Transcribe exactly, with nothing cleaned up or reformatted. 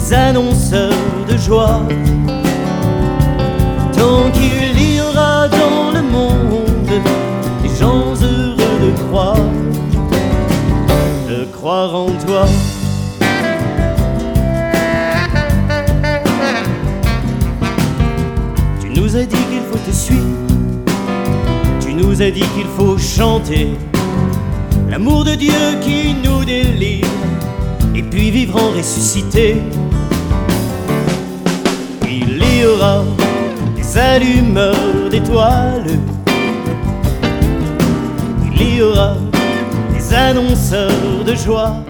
des annonceurs de joie. Tant qu'il y aura dans le monde des gens heureux de croire, de croire en toi. Tu nous as dit qu'il faut te suivre, tu nous as dit qu'il faut chanter l'amour de Dieu qui nous délivre, et puis vivre en ressuscité. Il y aura des allumeurs d'étoiles, il y aura des annonceurs de joie.